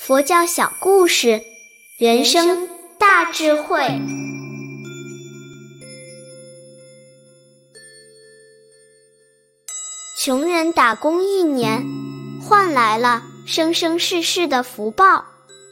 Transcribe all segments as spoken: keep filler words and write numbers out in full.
佛教小故事，人生大智慧。穷人打工一年，换来了生生世世的福报。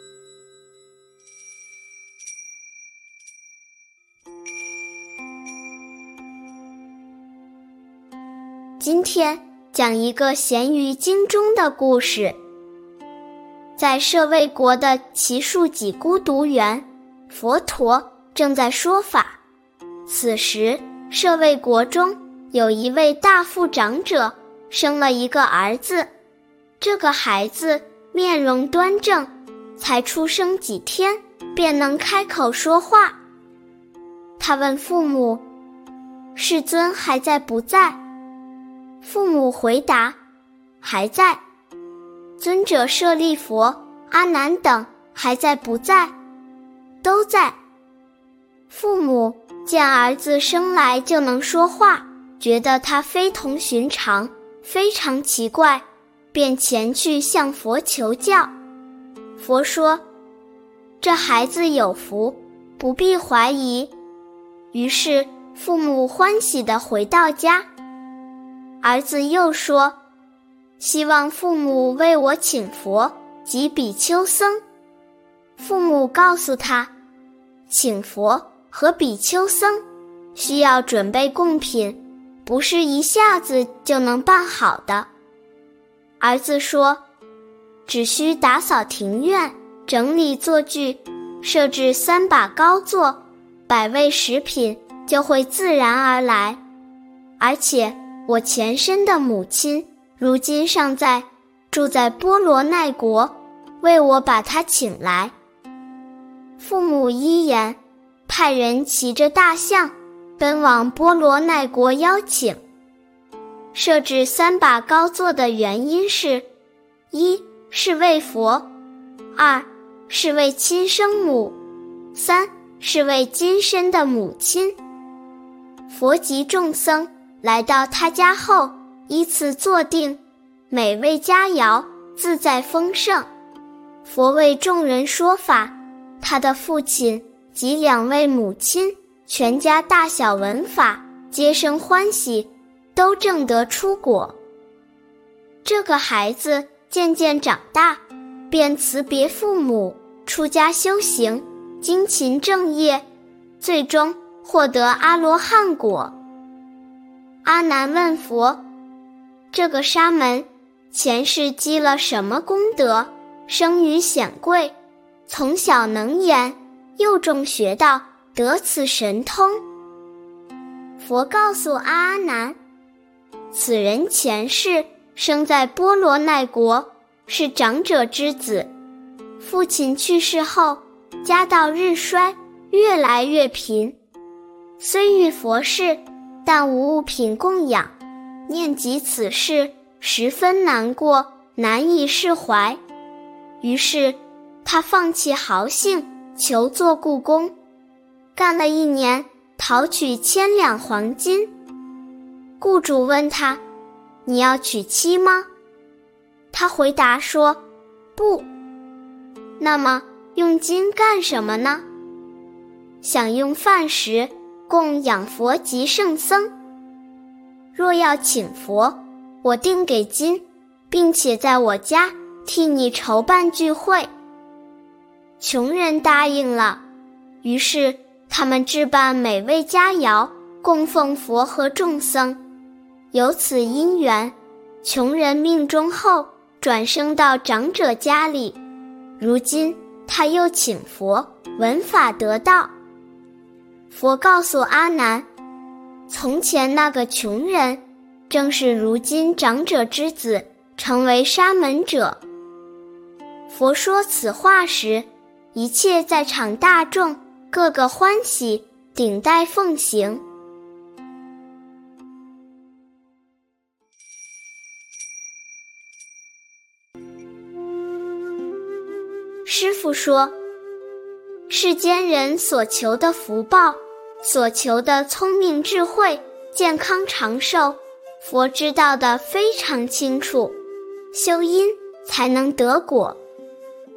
今天讲一个咸鱼经中的故事。在舍卫国的祇树给孤独园，佛陀正在说法。此时舍卫国中有一位大富长者生了一个儿子，这个孩子面容端正，才出生几天便能开口说话。他问父母：世尊还在不在？父母回答：还在。尊者舍利佛、阿难等还在不在？都在。父母见儿子生来就能说话，觉得他非同寻常，非常奇怪，便前去向佛求教。佛说：这孩子有福，不必怀疑。于是父母欢喜地回到家。儿子又说：希望父母为我请佛及比丘僧。父母告诉他，请佛和比丘僧需要准备贡品，不是一下子就能办好的。儿子说，只需打扫庭院，整理坐具，设置三把高座，百味食品就会自然而来。而且我前身的母亲如今尚在，住在波罗奈国，为我把他请来。父母依言，派人骑着大象奔往波罗奈国邀请。设置三把高座的原因是：一是为佛，二是为亲生母，三是为今生的母亲。佛及众僧来到他家后，依次坐定，美味佳肴，自在丰盛。佛为众人说法，他的父亲及两位母亲，全家大小闻法，皆生欢喜，都证得出果。这个孩子渐渐长大，便辞别父母，出家修行，精勤正业，最终获得阿罗汉果。阿难问佛：这个沙门前世积了什么功德，生于显贵，从小能言，幼众学道，得此神通？佛告诉阿难，此人前世生在波罗奈国，是长者之子，父亲去世后，家道日衰，越来越贫，虽遇佛事，但无物品供养，念及此事，十分难过，难以释怀。于是他放弃豪兴，求做故宫，干了一年，讨取千两黄金。雇主问他：你要娶妻吗？他回答说：不。那么用金干什么呢？想用饭食供养佛及圣僧。若要请佛，我定给金，并且在我家替你筹办聚会。穷人答应了，于是他们置办美味佳肴，供奉佛和众僧。由此因缘，穷人命终后转生到长者家里，如今他又请佛闻法得道。佛告诉阿难，从前那个穷人正是如今长者之子，成为沙门者。佛说此话时，一切在场大众个个欢喜，顶戴奉行。师父说，世间人所求的福报，所求的聪明智慧、健康长寿，佛知道的非常清楚，修因才能得果。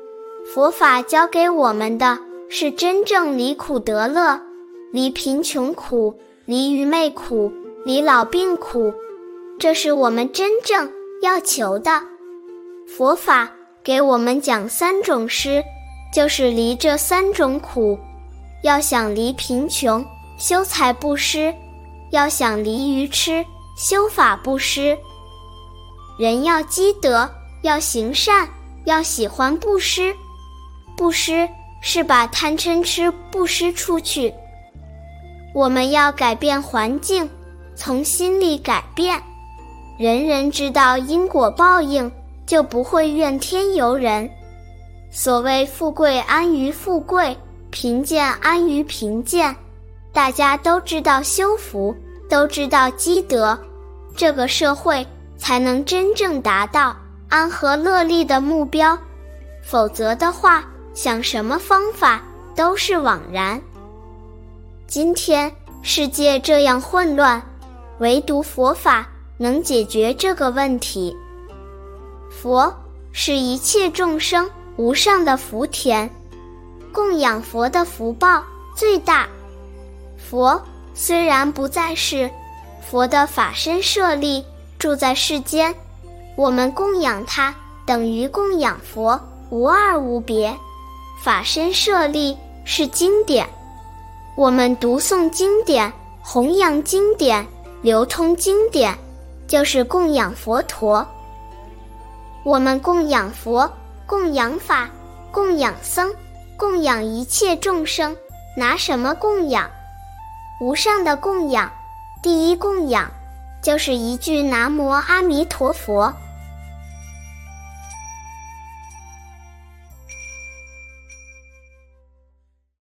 佛法教给我们的是真正离苦得乐，离贫穷苦，离愚昧苦，离老病苦，这是我们真正要求的。佛法给我们讲三种施，就是离这三种苦。要想离贫穷，修财布施；要想离愚痴，修法布施。人要积德，要行善，要喜欢布施。布施是把贪嗔痴布施出去。我们要改变环境，从心里改变。人人知道因果报应，就不会怨天尤人。所谓富贵安于富贵，贫贱安于贫贱，大家都知道修福，都知道积德，这个社会才能真正达到安和乐利的目标。否则的话，想什么方法都是枉然。今天世界这样混乱，唯独佛法能解决这个问题。佛是一切众生无上的福田，供养佛的福报最大。佛虽然不在世，佛的法身舍利住在世间，我们供养他等于供养佛，无二无别。法身舍利是经典，我们读诵经典，弘扬经典，流通经典，就是供养佛陀。我们供养佛，供养法，供养僧，供养一切众生，拿什么供养？无上的供养，第一供养就是一句南无阿弥陀佛。